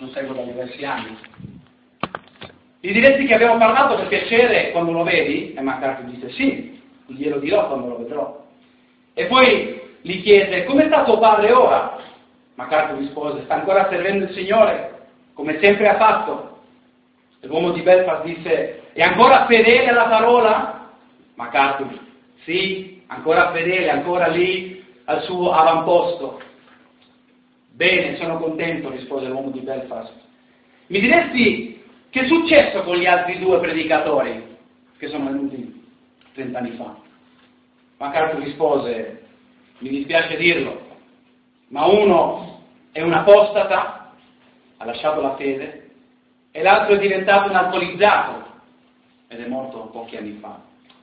lo seguo da diversi anni. Gli diretti che abbiamo parlato per piacere quando lo vedi? E MacArthur disse sì, glielo dirò quando lo vedrò. E poi gli chiese, come sta tuo padre ora? MacArthur rispose, sta ancora servendo il Signore, come sempre ha fatto. E l'uomo di Belfast disse, è ancora fedele alla parola? MacArthur, sì, ancora fedele, ancora lì al suo avamposto. Bene, sono contento, rispose l'uomo di Belfast. Mi diresti che è successo con gli altri due predicatori che sono venuti 30 anni fa? MacArthur rispose, mi dispiace dirlo, ma uno è un apostata, ha lasciato la fede, e l'altro è diventato un alcolizzato ed è morto pochi anni fa.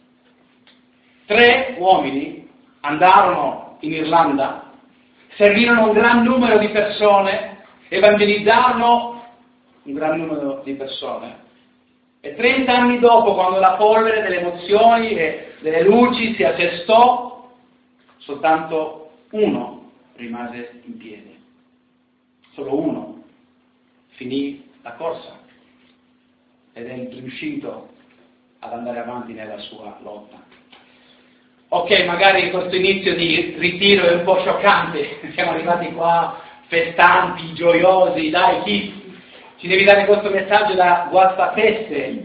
3 uomini andarono in Irlanda, servirono un gran numero di persone, evangelizzarono un gran numero di persone, e 30 anni dopo, quando la polvere delle emozioni e delle luci si assestò, soltanto uno rimase in piedi. Solo uno finì la corsa ed è riuscito ad andare avanti nella sua lotta. Ok, magari questo inizio di ritiro è un po' scioccante, siamo arrivati qua festanti, gioiosi, dai, chi ci devi dare questo messaggio da guastafeste?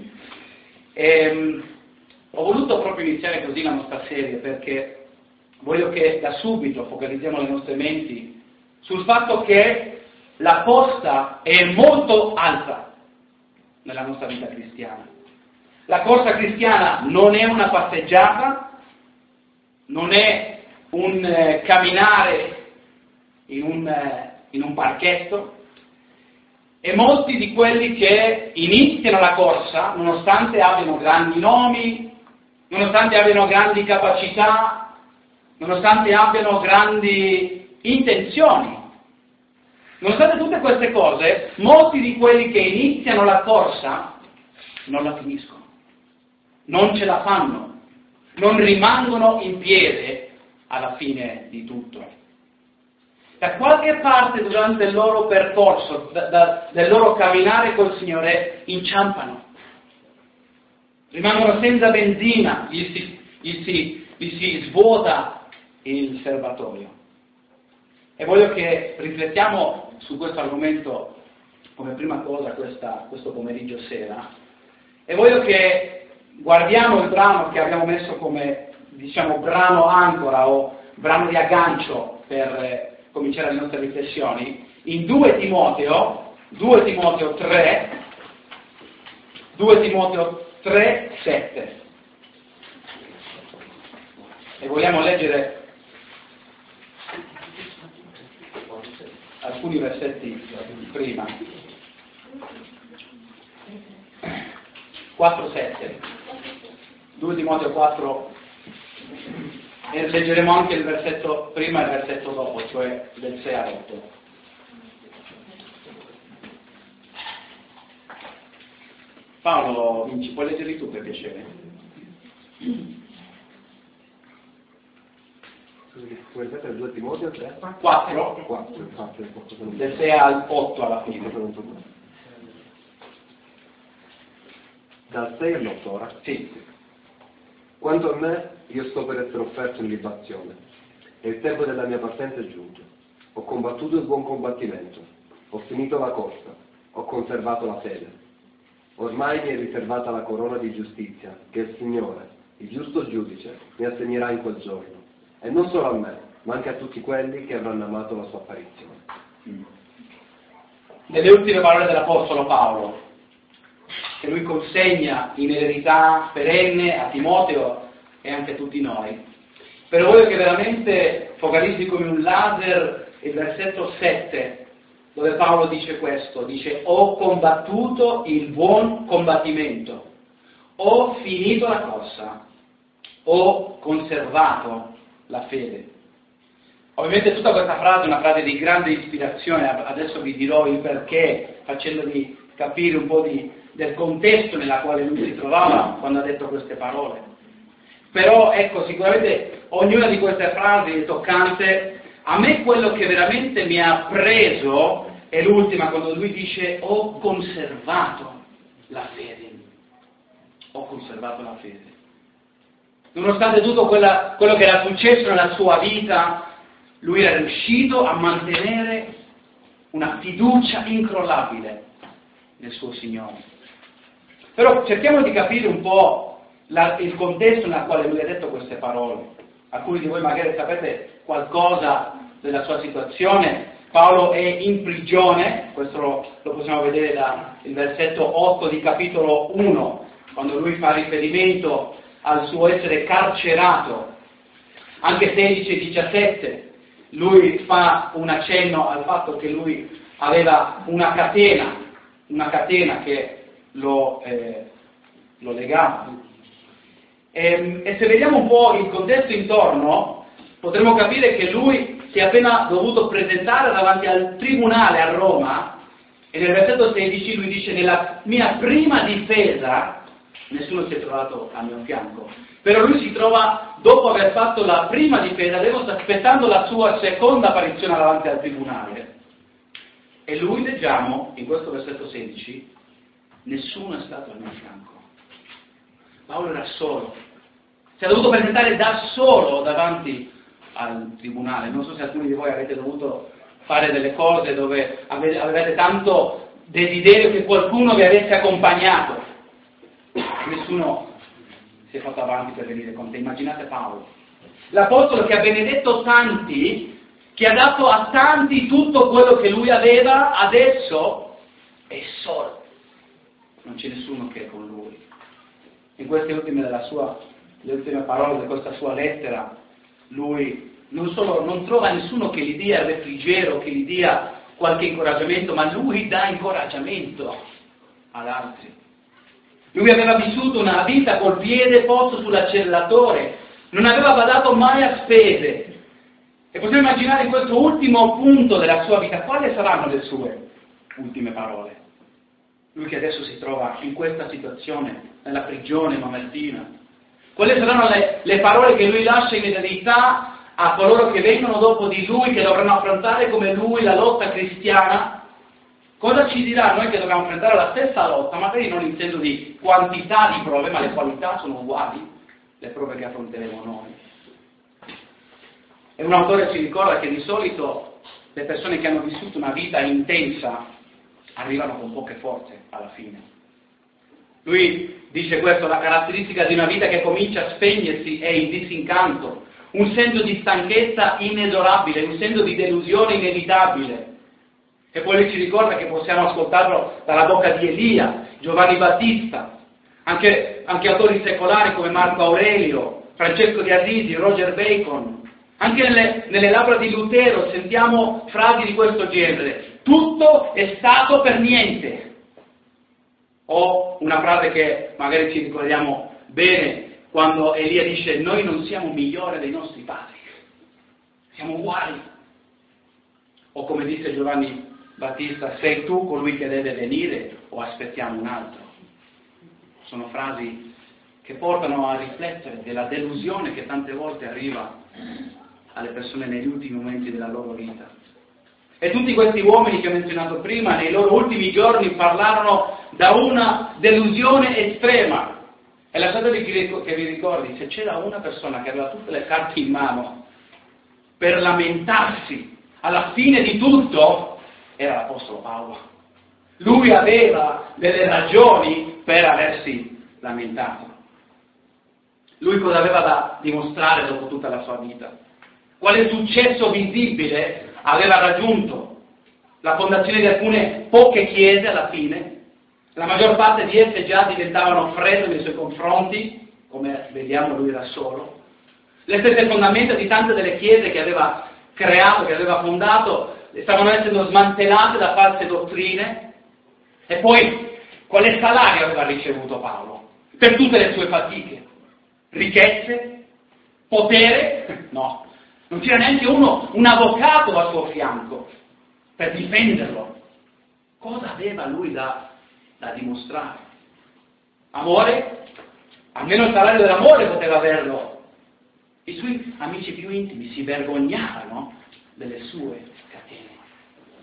Ho voluto proprio iniziare così la nostra serie perché voglio che da subito focalizziamo le nostre menti sul fatto che la posta è molto alta nella nostra vita cristiana. La corsa cristiana non è una passeggiata, non è un camminare in un parchetto, e molti di quelli che iniziano la corsa, nonostante abbiano grandi nomi, nonostante abbiano grandi capacità, nonostante abbiano grandi intenzioni, nonostante tutte queste cose, molti di quelli che iniziano la corsa non la finiscono, non ce la fanno, non rimangono in piedi alla fine di tutto. Da qualche parte durante il loro percorso, del loro camminare col Signore, inciampano, rimangono senza benzina, gli si svuota il serbatoio. E voglio che riflettiamo su questo argomento come prima cosa questo pomeriggio sera, e voglio che guardiamo il brano che abbiamo messo come, diciamo, brano ancora o brano di aggancio per cominciare le nostre riflessioni, in 2 Timoteo 3, 7. E vogliamo leggere alcuni versetti prima. 4, 7. 2 Timoteo 4, e leggeremo anche il versetto prima e il versetto dopo, cioè del 6 a 8. Paolo Vinci, puoi leggerli tu per piacere? Puoi leggere 2 Timoteo 3? 4, del 6 al 8 alla fine. Dal 6 all'8 ora? Sì. Quanto a me, io sto per essere offerto in libazione, e il tempo della mia partenza è giunto. Ho combattuto il buon combattimento, ho finito la corsa, ho conservato la fede. Ormai mi è riservata la corona di giustizia, che il Signore, il giusto giudice, mi assegnerà in quel giorno, e non solo a me, ma anche a tutti quelli che avranno amato la sua apparizione. Nelle ultime parole dell'Apostolo Paolo, che lui consegna in eredità perenne a Timoteo e anche a tutti noi. Però voglio che veramente focalizzi come un laser il versetto 7, dove Paolo dice questo, dice: ho combattuto il buon combattimento, ho finito la corsa, ho conservato la fede. Ovviamente tutta questa frase è una frase di grande ispirazione, adesso vi dirò il perché, facendovi capire un po' del contesto nella quale lui si trovava quando ha detto queste parole. Però ecco, sicuramente ognuna di queste frasi è toccante. A me quello che veramente mi ha preso è l'ultima, quando lui dice ho conservato la fede. Ho conservato la fede. Nonostante tutto quello che era successo nella sua vita, lui era riuscito a mantenere una fiducia incrollabile nel suo Signore. Però cerchiamo di capire un po' il contesto nel quale lui ha detto queste parole. Alcuni di voi magari sapete qualcosa della sua situazione. Paolo è in prigione, questo lo possiamo vedere dal versetto 8 di capitolo 1, quando lui fa riferimento al suo essere carcerato. Anche 16 e 17, lui fa un accenno al fatto che lui aveva una catena che lo legava. E se vediamo un po' il contesto intorno, potremo capire che lui si è appena dovuto presentare davanti al tribunale a Roma, e nel versetto 16 lui dice: nella mia prima difesa nessuno si è trovato al mio fianco. Però lui si trova, dopo aver fatto la prima difesa, sta aspettando la sua seconda apparizione davanti al tribunale. E lui, leggiamo in questo versetto 16, nessuno è stato al mio fianco. Paolo era solo, si è dovuto presentare da solo davanti al tribunale. Non so se alcuni di voi avete dovuto fare delle cose dove avete tanto desiderio che qualcuno vi avesse accompagnato. Nessuno si è fatto avanti per venire con te. Immaginate Paolo, l'apostolo che ha benedetto tanti, che ha dato a tanti tutto quello che lui aveva, adesso è solo. Non c'è nessuno che è con lui. In queste ultime le ultime parole di questa sua lettera, lui non trova nessuno che gli dia refrigerio, che gli dia qualche incoraggiamento, ma lui dà incoraggiamento ad altri. Lui aveva vissuto una vita col piede posto sull'acceleratore, non aveva badato mai a spese. E possiamo immaginare in questo ultimo punto della sua vita quali saranno le sue ultime parole. Lui che adesso si trova in questa situazione, nella prigione mamertina. Quali saranno le parole che lui lascia in eredità a coloro che vengono dopo di lui, che dovranno affrontare come lui la lotta cristiana? Cosa ci dirà noi che dobbiamo affrontare la stessa lotta, magari non in senso di quantità di prove, ma le qualità sono uguali, le prove che affronteremo noi. E un autore ci ricorda che di solito le persone che hanno vissuto una vita intensa arrivano con poche forze alla fine. Lui dice questo: la caratteristica di una vita che comincia a spegnersi è il disincanto, un senso di stanchezza inesorabile, un senso di delusione inevitabile. E poi lui ci ricorda che possiamo ascoltarlo dalla bocca di Elia, Giovanni Battista, anche autori secolari come Marco Aurelio, Francesco di Assisi, Roger Bacon. Anche nelle labbra di Lutero sentiamo frasi di questo genere: tutto è stato per niente. O una frase che magari ci ricordiamo bene, quando Elia dice: noi non siamo migliori dei nostri padri, siamo uguali. O come disse Giovanni Battista: sei tu colui che deve venire o aspettiamo un altro? Sono frasi che portano a riflettere della delusione che tante volte arriva alle persone negli ultimi momenti della loro vita. E tutti questi uomini che ho menzionato prima, nei loro ultimi giorni parlarono da una delusione estrema. E lasciatemi che vi ricordi, se c'era una persona che aveva tutte le carte in mano per lamentarsi alla fine di tutto, era l'Apostolo Paolo. Lui aveva delle ragioni per aversi lamentato. Lui cosa aveva da dimostrare dopo tutta la sua vita? Quale successo visibile aveva raggiunto? La fondazione di alcune poche chiese alla fine, la maggior parte di esse già diventavano fredde nei suoi confronti, come vediamo lui era solo. Le stesse fondamenta di tante delle chiese che aveva creato, che aveva fondato, stavano essendo smantellate da false dottrine. E poi, quale salario aveva ricevuto Paolo? Per tutte le sue fatiche? Ricchezze? Potere? No. Non c'era neanche un avvocato al suo fianco per difenderlo. Cosa aveva lui da dimostrare? Amore? Almeno il salario dell'amore poteva averlo. I suoi amici più intimi si vergognavano delle sue catene.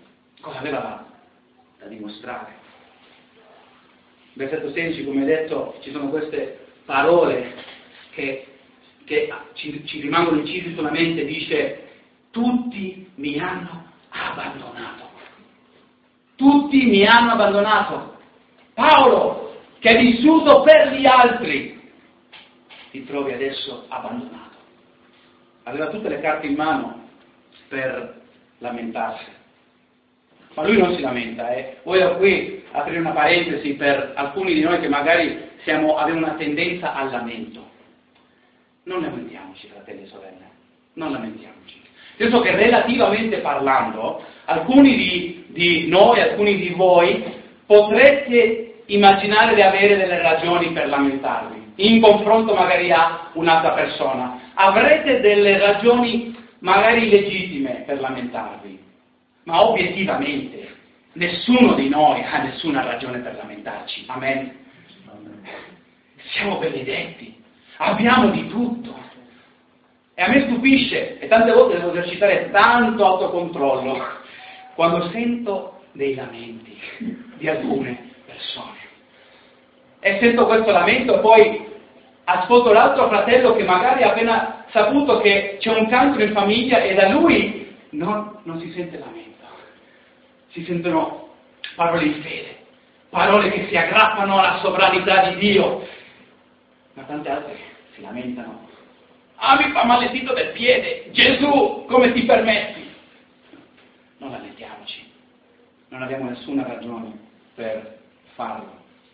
cosa aveva da dimostrare. Versetto 16, come detto, ci sono queste parole che ci rimangono incise sulla mente, dice: tutti mi hanno abbandonato. Tutti mi hanno abbandonato. Paolo, che è vissuto per gli altri, ti trovi adesso abbandonato. Aveva tutte le carte in mano per lamentarsi. Ma lui non si lamenta. Voglio qui aprire una parentesi per alcuni di noi che magari abbiamo una tendenza al lamento. Non lamentiamoci, fratelli e sorelle, non lamentiamoci. Io so che relativamente parlando, alcuni di noi, alcuni di voi, potreste immaginare di avere delle ragioni per lamentarvi, in confronto magari a un'altra persona. Avrete delle ragioni magari legittime per lamentarvi, ma obiettivamente nessuno di noi ha nessuna ragione per lamentarci. Amen. Siamo benedetti, abbiamo di tutto. E a me stupisce, e tante volte devo esercitare tanto autocontrollo, quando sento dei lamenti di alcune persone. E sento questo lamento e poi ascolto l'altro fratello che magari ha appena saputo che c'è un cancro in famiglia e da lui non si sente lamento. Si sentono parole di fede, parole che si aggrappano alla sovranità di Dio. Ma tante altre si lamentano. Ah, mi fa male il dito del piede, Gesù, come ti permetti? Non lamentiamoci, non abbiamo nessuna ragione per farlo.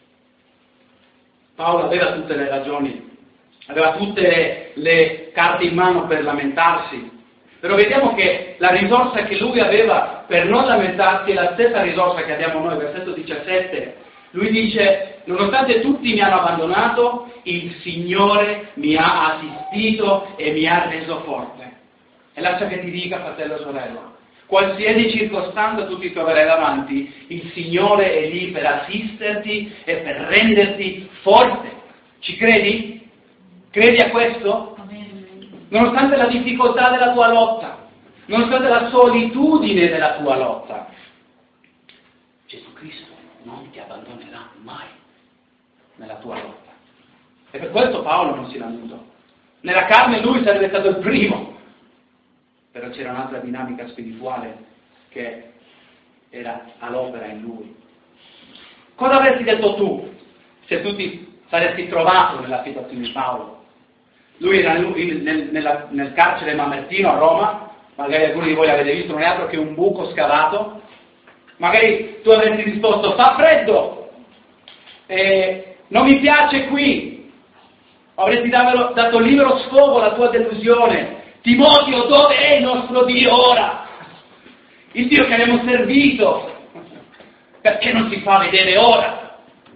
Paolo aveva tutte le ragioni, aveva tutte le carte in mano per lamentarsi, però vediamo che la risorsa che lui aveva per non lamentarsi è la stessa risorsa che abbiamo noi, versetto 17. Lui dice: nonostante tutti mi hanno abbandonato, il Signore mi ha assistito e mi ha reso forte. E lascia che ti dica, fratello e sorella, qualsiasi circostanza tu ti troverai davanti, il Signore è lì per assisterti e per renderti forte. Ci credi? Credi a questo? Nonostante la difficoltà della tua lotta, nonostante la solitudine della tua lotta, Gesù Cristo non ti abbandonerà mai nella tua lotta. E per questo Paolo non si lamentò. Nella carne lui sarebbe stato il primo, però c'era un'altra dinamica spirituale che era all'opera in lui. Cosa avresti detto tu se tu ti saresti trovato nella situazione di Paolo? Lui era nel carcere Mamertino a Roma, magari alcuni di voi l'avete visto, non è altro che un buco scavato. Magari tu avresti risposto: fa freddo, non mi piace qui. Avresti dato libero sfogo alla tua delusione. Timoteo, dove è il nostro Dio ora? Il Dio che abbiamo servito, perché non si fa vedere ora?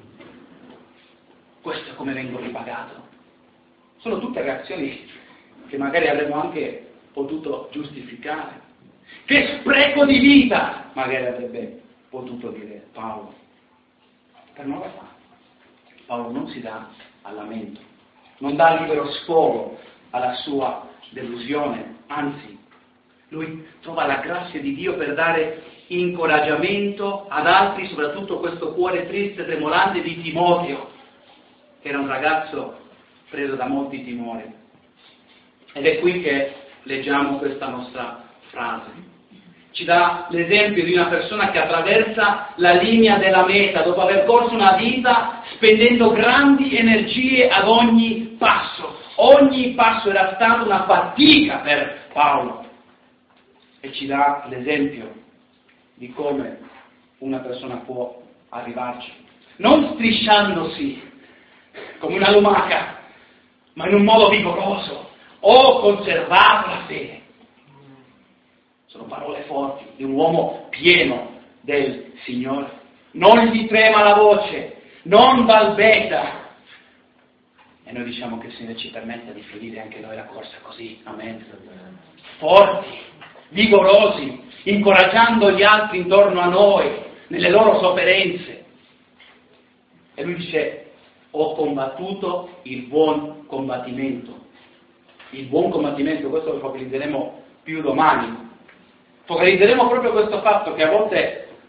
Questo è come vengo ripagato. Sono tutte reazioni che magari avremmo anche potuto giustificare. Che spreco di vita, magari avrebbe potuto dire Paolo. Per non la fa. Paolo non si dà al lamento, non dà libero sfogo alla sua delusione, anzi, lui trova la grazia di Dio per dare incoraggiamento ad altri, soprattutto questo cuore triste e tremolante di Timoteo, che era un ragazzo preso da molti timori. Ed è qui che leggiamo questa nostra frase. Ci dà l'esempio di una persona che attraversa la linea della meta dopo aver corso una vita spendendo grandi energie ad ogni passo. Ogni passo era stata una fatica per Paolo. E ci dà l'esempio di come una persona può arrivarci. Non strisciandosi come una lumaca, ma in un modo vigoroso. Ho conservato la fede. Sono parole forti di un uomo pieno del Signore. Non gli trema la voce, non balbetta. E noi diciamo che il Signore ci permetta di finire anche noi la corsa così, amen. Forti, vigorosi, incoraggiando gli altri intorno a noi, nelle loro sofferenze. E lui dice: ho combattuto il buon combattimento. Il buon combattimento, questo lo focalizzeremo più domani. Focalizzeremo proprio questo fatto che a volte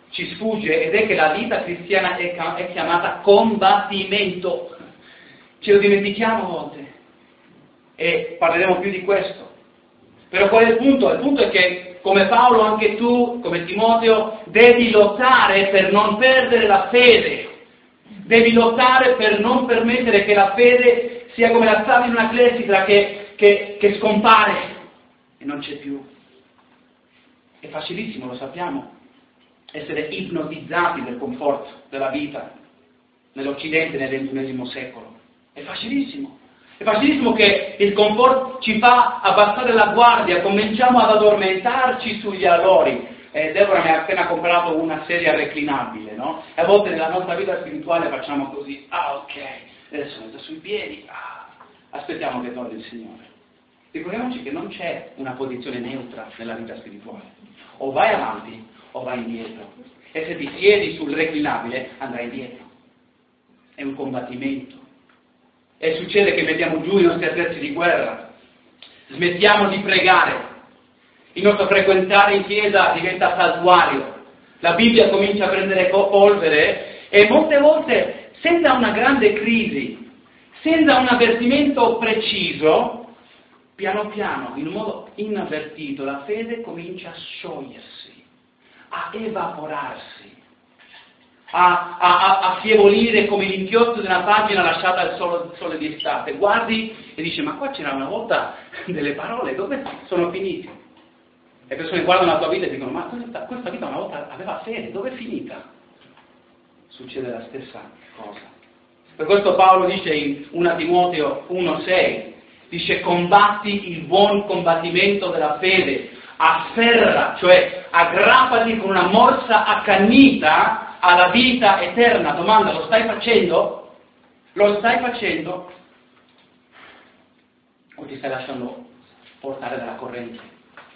ci sfugge, ed è che la vita cristiana è chiamata combattimento. Ce lo dimentichiamo a volte e parleremo più di questo. Però qual è il punto? Il punto è che, come Paolo, anche tu, come Timoteo, devi lottare per non perdere la fede. Devi lottare per non permettere che la fede sia come la sabbia in una clessidra che scompare e non c'è più. È facilissimo, lo sappiamo, essere ipnotizzati dal conforto della vita nell'Occidente nel XXI secolo. È facilissimo. È facilissimo che il comfort ci fa abbassare la guardia, cominciamo ad addormentarci sugli allori. Deborah mi ha appena comprato una sedia reclinabile, no? E a volte nella nostra vita spirituale facciamo così, ok, adesso metto sui piedi, aspettiamo che torni il Signore. Ricordiamoci che non c'è una posizione neutra nella vita spirituale. O vai avanti o vai indietro. E se ti siedi sul reclinabile andrai indietro. È un combattimento. E succede che mettiamo giù i nostri attrezzi di guerra, smettiamo di pregare, il nostro frequentare in chiesa diventa saltuario, la Bibbia comincia a prendere polvere e molte volte, senza una grande crisi, senza un avvertimento preciso, piano piano, in un modo inavvertito, la fede comincia a sciogliersi, a evaporarsi, a affievolire come l'inchiostro di una pagina lasciata al sole di estate. Guardi e dici, ma qua c'era una volta delle parole, dove sono finite? Le persone guardano la tua vita e dicono, ma questa vita una volta aveva fede, dove è finita? Succede la stessa cosa. Per questo Paolo dice in 1 Timoteo 1,6, dice combatti il buon combattimento della fede, afferra, cioè aggrappati con una morsa accanita alla vita eterna. Domanda, lo stai facendo? Lo stai facendo? O ti stai lasciando portare dalla corrente?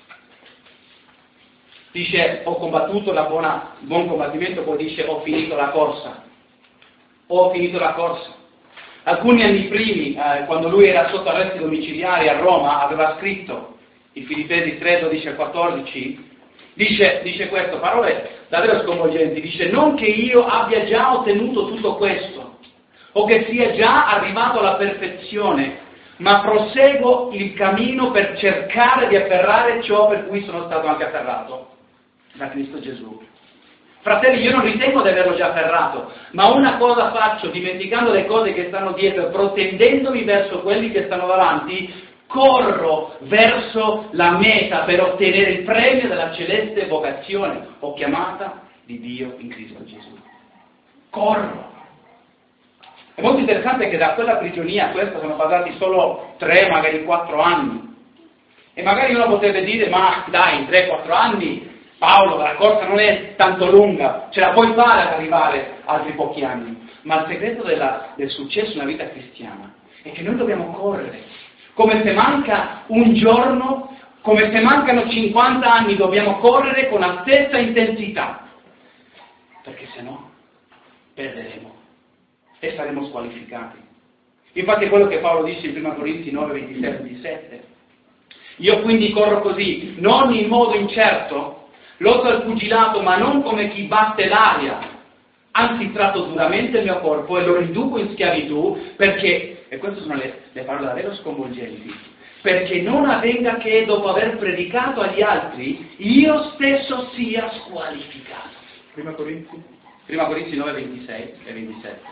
Dice, ho combattuto il buon combattimento, poi dice, ho finito la corsa. Ho finito la corsa. Alcuni anni primi, quando lui era sotto arresti domiciliari a Roma, aveva scritto, in Filippesi 3, 12 e 14, dice questo, parole davvero sconvolgenti, dice, non che io abbia già ottenuto tutto questo, o che sia già arrivato alla perfezione, ma proseguo il cammino per cercare di afferrare ciò per cui sono stato anche afferrato da Cristo Gesù. Fratelli, io non ritengo di averlo già afferrato, ma una cosa faccio, dimenticando le cose che stanno dietro e protendendomi verso quelli che stanno davanti, corro verso la meta per ottenere il premio della celeste vocazione o chiamata di Dio in Cristo Gesù. Corro. È molto interessante che da quella prigionia a questa sono passati solo 3, magari 4 anni. E magari uno potrebbe dire, ma dai, in 3-4 anni, Paolo, la corsa non è tanto lunga, ce la puoi fare ad arrivare altri pochi anni. Ma il segreto del successo nella vita cristiana è che noi dobbiamo correre. Come se manca un giorno, come se mancano 50 anni, dobbiamo correre con la stessa intensità. Perché se no, perderemo e saremo squalificati. Infatti è quello che Paolo dice in 1 Corinzi 9, 26 e 27. Io quindi corro così, non in modo incerto, lotto al pugilato, ma non come chi batte l'aria, anzi tratto duramente il mio corpo e lo riduco in schiavitù, perché, e queste sono le parole davvero sconvolgenti, perché non avvenga che dopo aver predicato agli altri, io stesso sia squalificato. 1 Corinzi 9, 26 e 27.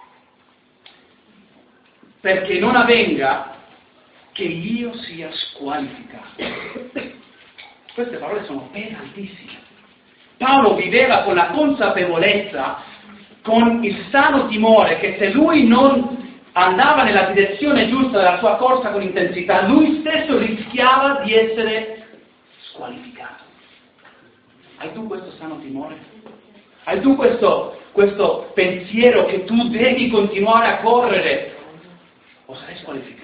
Perché non avvenga che io sia squalificato. Queste parole sono pesantissime. Paolo viveva con la consapevolezza, con il sano timore che se lui non andava nella direzione giusta della sua corsa con intensità, lui stesso rischiava di essere squalificato. Hai tu questo sano timore? Hai tu questo pensiero che tu devi continuare a correre o sarai squalificato?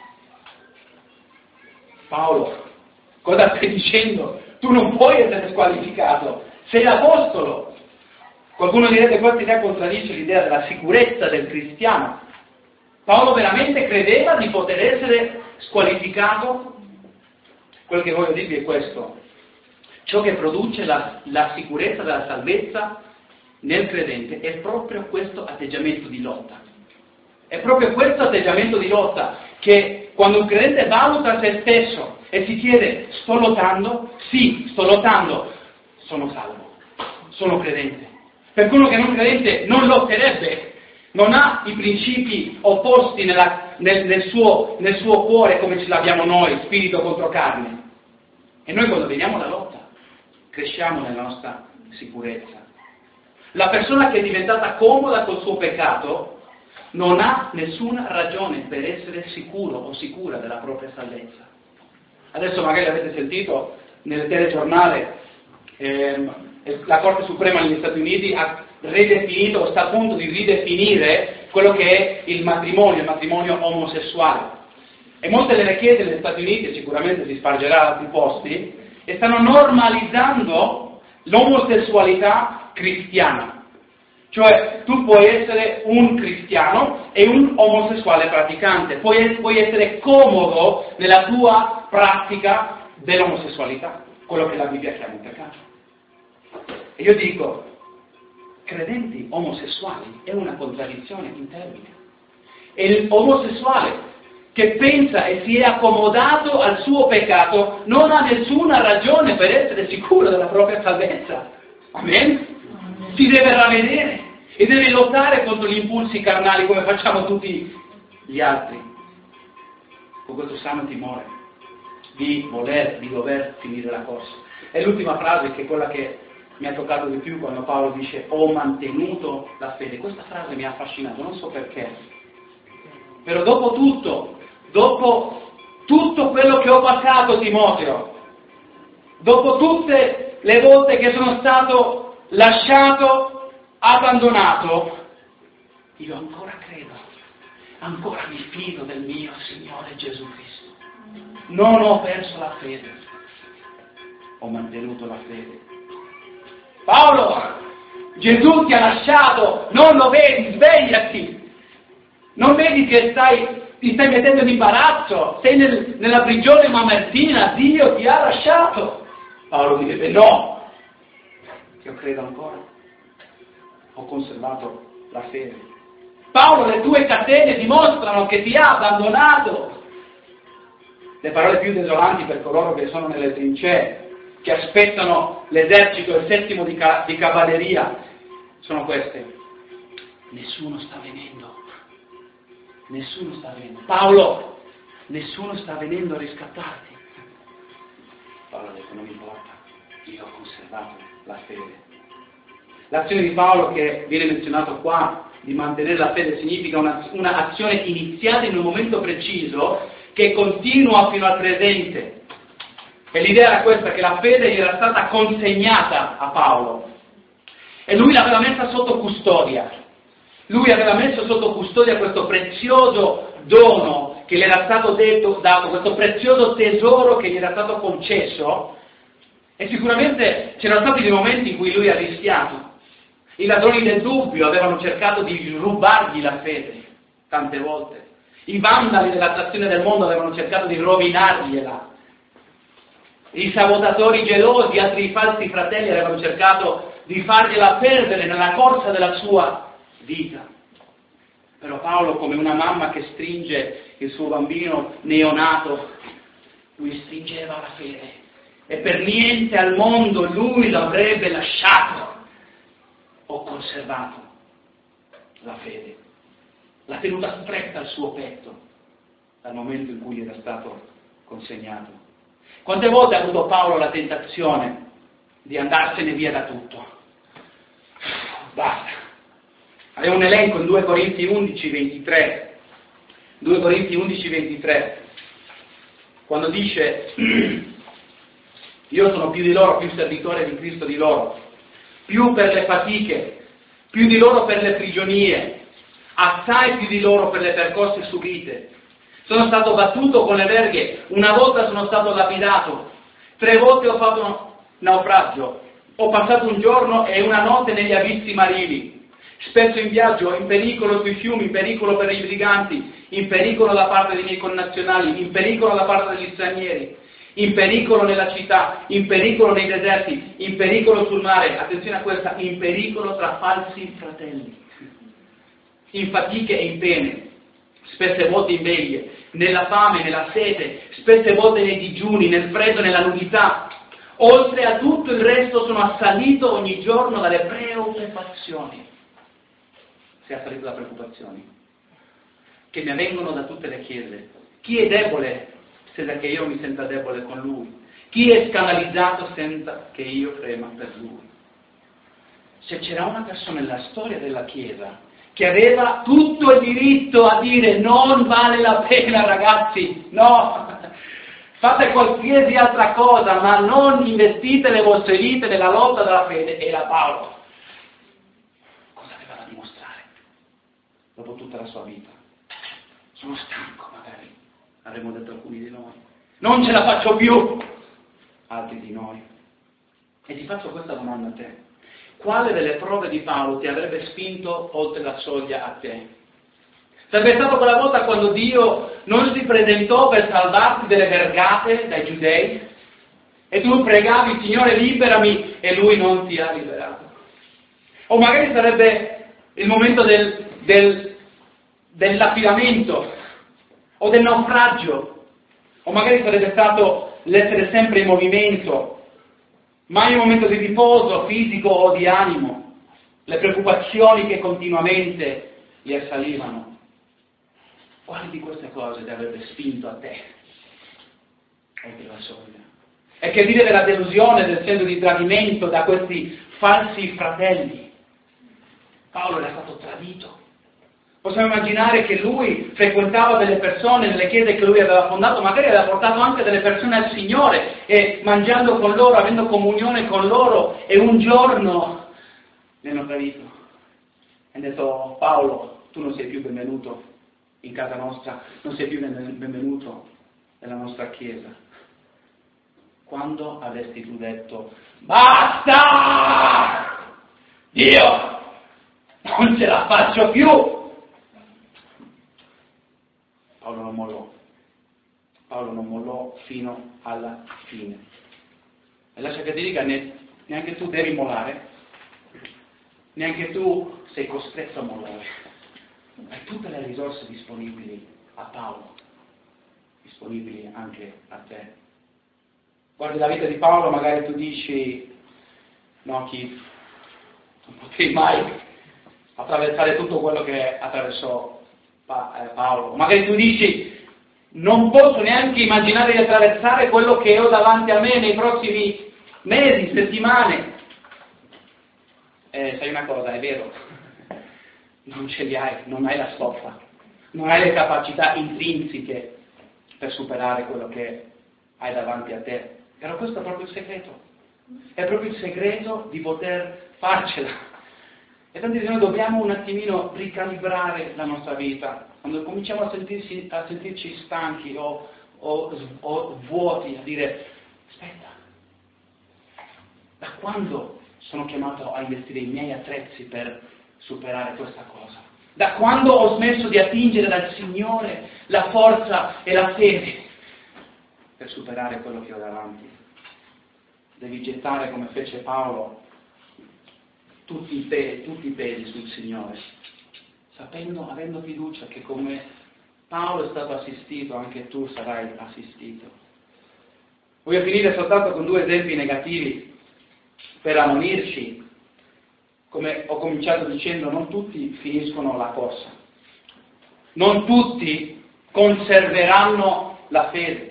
Paolo, cosa stai dicendo? Tu non puoi essere squalificato, sei l'apostolo. Qualcuno direbbe che questa idea contraddice l'idea della sicurezza del cristiano. Paolo veramente credeva di poter essere squalificato? Quello che voglio dirvi è questo. ciò che produce la sicurezza della salvezza nel credente è proprio questo atteggiamento di lotta. È proprio questo atteggiamento di lotta che quando un credente valuta se stesso e si chiede: sto lottando? Sì, sto lottando, sono salvo, sono credente. Per uno che non credente non lotterebbe, non ha i principi opposti nel suo cuore come ce l'abbiamo noi, spirito contro carne. E noi quando vediamo la lotta cresciamo nella nostra sicurezza. La persona che è diventata comoda col suo peccato non ha nessuna ragione per essere sicuro o sicura della propria salvezza. Adesso magari avete sentito nel telegiornale la Corte Suprema negli Stati Uniti ha ridefinito o sta a punto di ridefinire quello che è il matrimonio omosessuale. E molte delle chiese negli Stati Uniti, sicuramente si spargerà da altri posti, e stanno normalizzando l'omosessualità cristiana. Cioè, tu puoi essere un cristiano e un omosessuale praticante, puoi essere comodo nella tua pratica dell'omosessualità, quello che la Bibbia chiama un peccato. E io dico, credenti omosessuali è una contraddizione in termini. E l'omosessuale che pensa e si è accomodato al suo peccato non ha nessuna ragione per essere sicuro della propria salvezza. Amen? Si deve ravvedere e deve lottare contro gli impulsi carnali come facciamo tutti gli altri, con questo sano timore di dover finire la corsa. E l'ultima frase, che è quella che mi ha toccato di più, quando Paolo dice ho mantenuto la fede. Questa frase mi ha affascinato, non so perché, però dopo tutto quello che ho passato, Timoteo, dopo tutte le volte che sono stato lasciato, abbandonato, io ancora credo, ancora mi fido del mio Signore Gesù Cristo. Non ho perso la fede, ho mantenuto la fede. Paolo, Gesù ti ha lasciato, non lo vedi, svegliati! Non vedi che ti stai mettendo in imbarazzo, sei nella prigione mamertina, Dio ti ha lasciato. Paolo dice, no, io credo ancora, ho conservato la fede. Paolo, le tue catene dimostrano che ti ha abbandonato. Le parole più desolanti per coloro che sono nelle trincee, che aspettano l'esercito, il settimo di cavalleria, sono queste. Nessuno sta venendo. Nessuno sta venendo. Paolo, nessuno sta venendo a riscattarti. Paolo ha detto, non mi importa, io ho conservato la fede. L'azione di Paolo che viene menzionato qua, di mantenere la fede, significa un'azione iniziata in un momento preciso che continua fino al presente. E l'idea era questa, che la fede era stata consegnata a Paolo e lui l'aveva messa sotto custodia. Lui aveva messo sotto custodia questo prezioso dono che gli era stato dato, questo prezioso tesoro che gli era stato concesso, e sicuramente c'erano stati dei momenti in cui lui ha rischiato. I ladroni del dubbio avevano cercato di rubargli la fede, tante volte. I vandali dell'attrazione del mondo avevano cercato di rovinargliela. I sabotatori gelosi, altri falsi fratelli avevano cercato di fargliela perdere nella corsa della sua vita. Però Paolo, come una mamma che stringe il suo bambino neonato, lui stringeva la fede e per niente al mondo lui l'avrebbe lasciato. Ho conservato la fede, l'ha tenuta stretta al suo petto dal momento in cui era stato consegnato. Quante volte ha avuto Paolo la tentazione di andarsene via da tutto? Basta. Aveva un elenco in 2 Corinzi 11, 23. 2 Corinzi 11, 23. Quando dice io sono più di loro, più servitore di Cristo di loro, più per le fatiche, più di loro per le prigionie, assai più di loro per le percosse subite. Sono stato battuto con le verghe, una volta sono stato lapidato, 3 volte ho fatto naufragio, ho passato un giorno e una notte negli abissi marini, spesso in viaggio, in pericolo sui fiumi, in pericolo per i briganti, in pericolo da parte dei miei connazionali, in pericolo da parte degli stranieri, in pericolo nella città, in pericolo nei deserti, in pericolo sul mare, attenzione a questa, in pericolo tra falsi fratelli, in fatiche e in pene, spesse volte in veglie, nella fame, nella sete, spesse volte nei digiuni, nel freddo, nella nudità. Oltre a tutto il resto sono assalito ogni giorno dalle preoccupazioni. Sei assalito da preoccupazioni che mi avvengono da tutte le chiese. Chi è debole senza che io mi senta debole con lui? Chi è scandalizzato senza che io frema per lui? Se c'era una persona nella storia della Chiesa che aveva tutto il diritto a dire non vale la pena ragazzi, no, fate qualsiasi altra cosa, ma non investite le vostre vite nella lotta della fede, era Paolo. Cosa aveva da dimostrare dopo tutta la sua vita? Sono stanco, magari, avremmo detto alcuni di noi. Non ce la faccio più, altri di noi. E ti faccio questa domanda a te. Quale delle prove di Paolo ti avrebbe spinto oltre la soglia a te? Sarebbe stato quella volta quando Dio non si presentò per salvarti delle vergate dai giudei e tu pregavi, Signore liberami, e Lui non ti ha liberato. O magari sarebbe il momento dell'affidamento o del naufragio, o magari sarebbe stato l'essere sempre in movimento, mai un momento di riposo fisico o di animo, le preoccupazioni che continuamente li assalivano. Quale di queste cose ti avrebbe spinto a te oltre la soglia? E che dire della delusione, del senso di tradimento da questi falsi fratelli? Paolo era stato tradito. Possiamo immaginare che lui frequentava delle persone nelle chiese che lui aveva fondato, magari aveva portato anche delle persone al Signore e mangiando con loro, avendo comunione con loro, e un giorno mi hanno tradito. E hanno detto: Paolo, tu non sei più benvenuto in casa nostra, non sei più benvenuto nella nostra chiesa. Quando avresti tu detto: basta! Dio, non ce la faccio più! Paolo non mollò fino alla fine. E lascia che ti dica, neanche tu devi mollare, neanche tu sei costretto a mollare. Hai tutte le risorse disponibili a Paolo, disponibili anche a te. Guardi la vita di Paolo, magari tu dici: no, Keith, non potrei mai attraversare tutto quello che attraversò Paolo. Magari tu dici: non posso neanche immaginare di attraversare quello che ho davanti a me nei prossimi mesi, settimane. Sai una cosa, è vero, non ce li hai, non hai la stoffa, non hai le capacità intrinseche per superare quello che hai davanti a te. Però questo è proprio il segreto, è proprio il segreto di poter farcela. E tanti di noi dobbiamo un attimino ricalibrare la nostra vita. Quando cominciamo a sentirci stanchi o vuoti, a dire: aspetta, da quando sono chiamato a investire i miei attrezzi per superare questa cosa? Da quando ho smesso di attingere dal Signore la forza e la fede per superare quello che ho davanti? Devi gettare, come fece Paolo, tutti i pesi sul Signore, avendo fiducia che come Paolo è stato assistito, anche tu sarai assistito. Voglio finire soltanto con 2 esempi negativi per ammonirci. Come ho cominciato dicendo, non tutti finiscono la corsa, non tutti conserveranno la fede.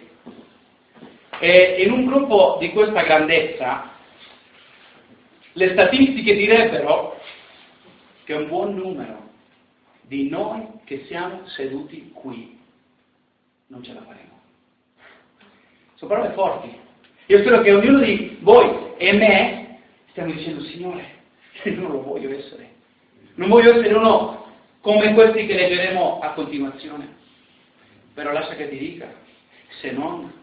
E in un gruppo di questa grandezza, le statistiche direbbero che un buon numero di noi che siamo seduti qui non ce la faremo. Sono parole forti. Io spero che ognuno di voi e me stiamo dicendo: Signore, io non lo voglio essere. Non voglio essere uno come questi che leggeremo a continuazione. Però lascia che ti dica, se non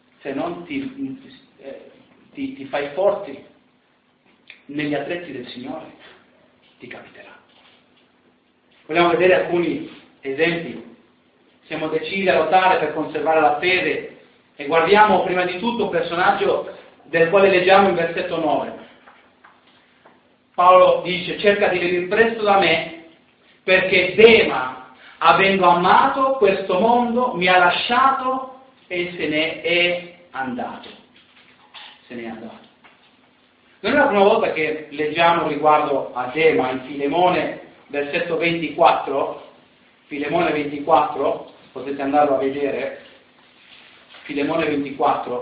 ti fai forti negli attrezzi del Signore, ti capiterà. Vogliamo vedere alcuni esempi. Siamo decisi a lottare per conservare la fede E guardiamo prima di tutto un personaggio del quale leggiamo in versetto 9. Paolo dice: cerca di venire presto da me, perché Dema, avendo amato questo mondo, mi ha lasciato e se ne è andato. Se ne è andato. Non è la prima volta che leggiamo riguardo a Dema in Filemone, versetto 24. Filemone 24, potete andarlo a vedere. Filemone 24.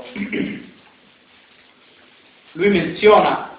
Lui menziona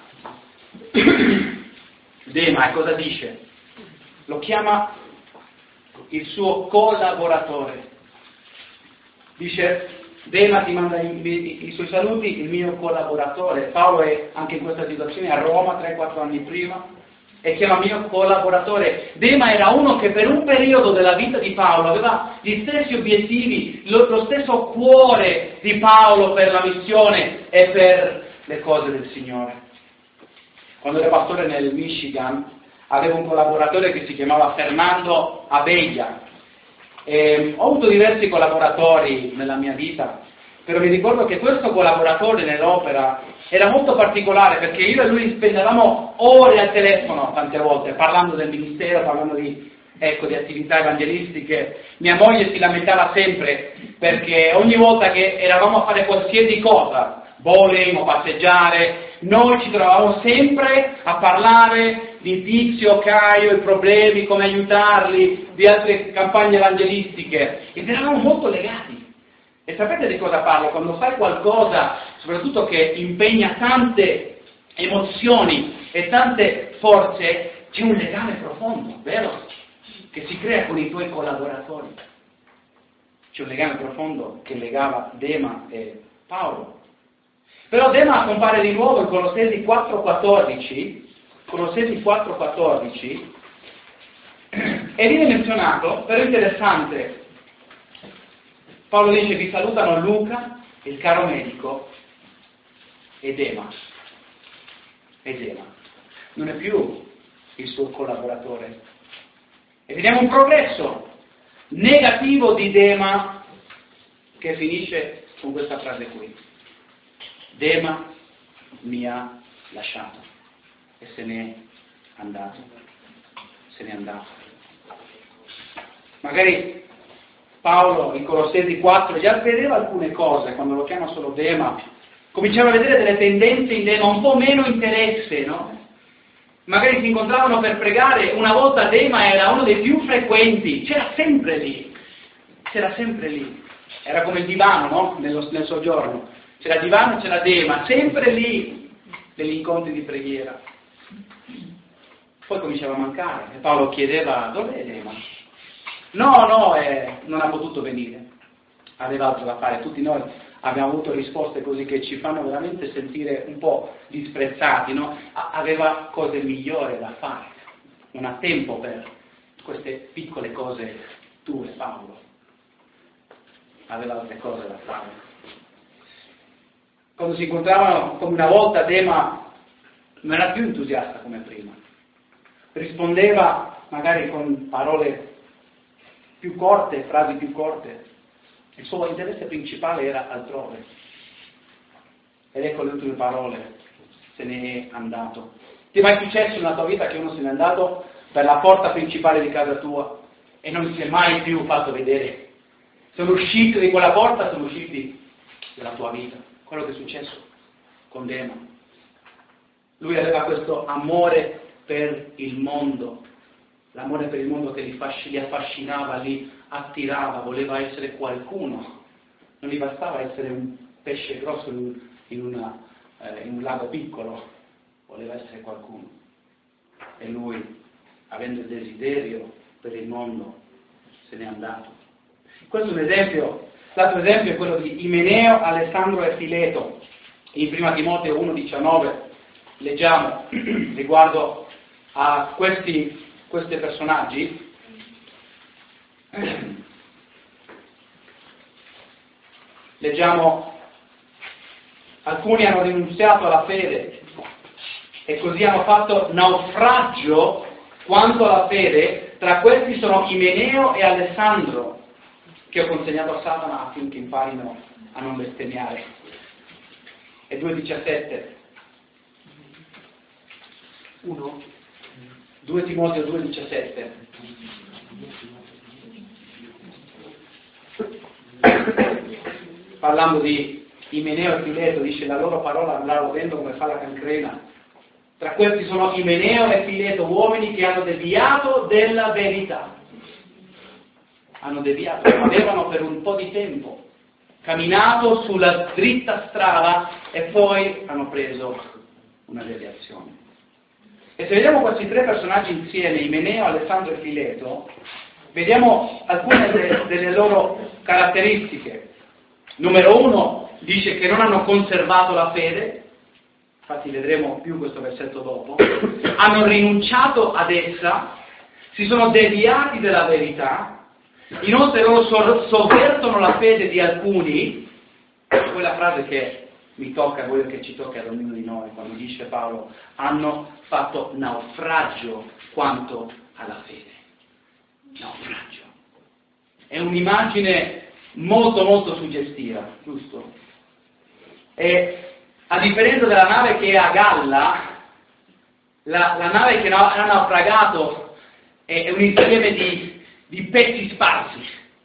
Dema e cosa dice? Lo chiama il suo collaboratore. Dice: Dema ti manda i suoi saluti, il mio collaboratore. Paolo è anche in questa situazione a Roma 3-4 anni prima e chiama mio collaboratore. Dema era uno che per un periodo della vita di Paolo aveva gli stessi obiettivi, lo stesso cuore di Paolo per la missione e per le cose del Signore. Quando ero pastore nel Michigan avevo un collaboratore che si chiamava Fernando Abella. Ho avuto diversi collaboratori nella mia vita, però mi ricordo che questo collaboratore nell'opera era molto particolare perché io e lui spendevamo ore al telefono tante volte, parlando del ministero, parlando di attività evangelistiche. Mia moglie si lamentava sempre perché ogni volta che eravamo a fare qualsiasi cosa, bowling o passeggiare, noi ci trovavamo sempre a parlare di Tizio, Caio, i problemi, come aiutarli, di altre campagne evangelistiche, ed eravamo molto legati. E sapete di cosa parlo? Quando fai qualcosa, soprattutto che impegna tante emozioni e tante forze, c'è un legame profondo, vero? Che si crea con i tuoi collaboratori. C'è un legame profondo che legava Dema e Paolo. Però Dema compare di nuovo in Colossesi 4,14, Colossesi 4,14, e viene menzionato, però interessante. Paolo dice: vi salutano Luca, il caro medico, e Dema. E Dema non è più il suo collaboratore. E vediamo un progresso negativo di Dema che finisce con questa frase qui: Dema mi ha lasciato e se n'è andato. Se n'è andato. Magari Paolo in Colossesi 4 già vedeva alcune cose quando lo chiama solo Dema, cominciava a vedere delle tendenze in Dema, un po' meno interesse, no? Magari si incontravano per pregare, una volta Dema era uno dei più frequenti, c'era sempre lì, era come il divano, no? Nel soggiorno, c'era divano e c'era Dema, sempre lì, negli incontri di preghiera. Poi cominciava a mancare e Paolo chiedeva: dov'è Dema? No, non ha potuto venire, aveva altro da fare. Tutti noi abbiamo avuto risposte così che ci fanno veramente sentire un po' disprezzati, no? Aveva cose migliori da fare, non ha tempo per queste piccole cose tue, Paolo. Aveva altre cose da fare. Quando si incontravano come una volta, Dema non era più entusiasta come prima. Rispondeva magari con parole più corte, frasi più corte. Il suo interesse principale era altrove. Ed ecco le ultime parole: se ne è andato. Ti è mai successo nella tua vita che uno se n'è andato per la porta principale di casa tua e non si è mai più fatto vedere? Sono usciti di quella porta, sono usciti dalla tua vita. Quello che è successo con Dema. Lui aveva questo amore per il mondo, l'amore per il mondo che li affascinava, li attirava, voleva essere qualcuno. Non gli bastava essere un pesce grosso in un lago piccolo, voleva essere qualcuno. E lui, avendo il desiderio per il mondo, se n'è andato. Questo è un esempio. L'altro esempio è quello di Imeneo, Alessandro e Fileto. In 1 Timoteo 1,19 leggiamo riguardo a questi personaggi. Leggiamo: alcuni hanno rinunziato alla fede e così hanno fatto naufragio quanto alla fede. Tra questi sono Imeneo e Alessandro, che ho consegnato a Satana affinché imparino a non bestemmiare. E 2,17. 2 Timoteo 2,17. Parlando di Imeneo e Fileto, dice: la loro parola andrà rodendo come fa la cancrena. Tra questi sono Imeneo e Fileto, uomini che hanno deviato della verità. Hanno deviato, avevano per un po' di tempo camminato sulla dritta strada e poi hanno preso una deviazione. E se vediamo questi 3 personaggi insieme, Imeneo, Alessandro e Fileto, vediamo alcune delle loro caratteristiche. Numero 1 dice che non hanno conservato la fede, infatti vedremo più questo versetto dopo, hanno rinunciato ad essa, si sono deviati dalla verità, inoltre loro sovvertono la fede di alcuni. Quella frase che mi tocca, voglio che ci tocca ad ognuno di noi, quando dice Paolo: hanno fatto naufragio quanto alla fede. Naufragio. È un'immagine molto molto suggestiva, giusto? E a differenza della nave che è a galla, la nave che ha naufragato è un insieme di pezzi sparsi.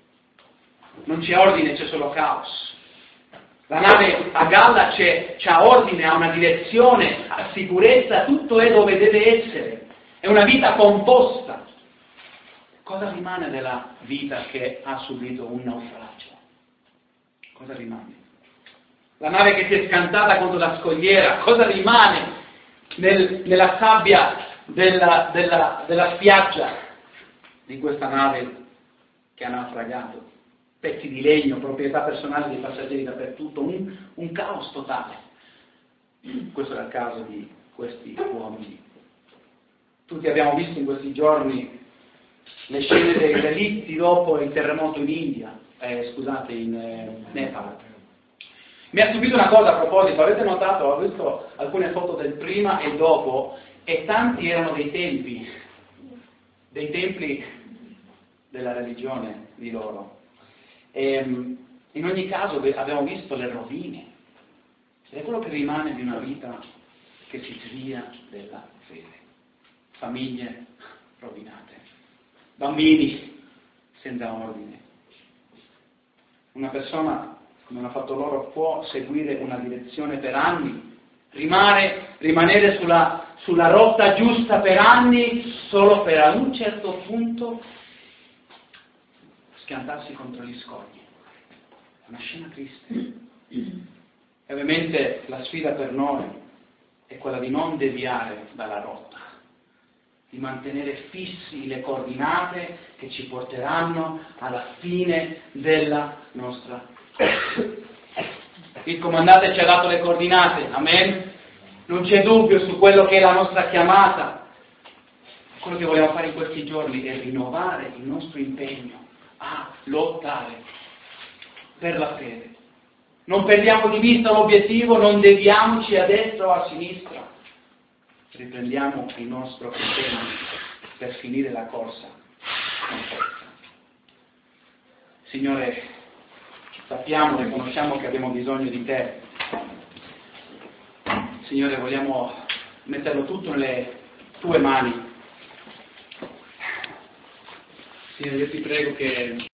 Non c'è ordine, c'è solo caos. La nave a galla c'ha ordine, ha una direzione, ha sicurezza, tutto è dove deve essere. È una vita composta. Cosa rimane della vita che ha subito un naufragio? Cosa rimane? La nave che si è scantata contro la scogliera, cosa rimane nella sabbia della spiaggia di questa nave che ha naufragato? Pezzi di legno, proprietà personale dei passeggeri dappertutto, un caos totale. Questo era il caso di questi uomini. Tutti abbiamo visto in questi giorni le scene dei delitti dopo il terremoto in India, in Nepal. Mi ha stupito una cosa a proposito, avete notato, ho visto alcune foto del prima e dopo, e tanti erano dei templi della religione di loro. E in ogni caso abbiamo visto le rovine, ed è quello che rimane di una vita che si svia della fede. Famiglie rovinate, bambini senza ordine. Una persona, come hanno fatto loro, può seguire una direzione per anni, rimanere sulla rotta giusta per anni, solo per a un certo punto schiantarsi contro gli scogli. È una scena triste. E ovviamente la sfida per noi è quella di non deviare dalla rotta, di mantenere fissi le coordinate che ci porteranno alla fine della nostra vita. Il comandante ci ha dato le coordinate, amen? Non c'è dubbio su quello che è la nostra chiamata. Quello che vogliamo fare in questi giorni è rinnovare il nostro impegno a lottare per la fede. Non perdiamo di vista l'obiettivo, non deviamoci a destra o a sinistra. Riprendiamo il nostro impegno per finire la corsa con forza. Signore, sappiamo e conosciamo che abbiamo bisogno di Te. Signore, vogliamo metterlo tutto nelle Tue mani. Signore, io ti prego che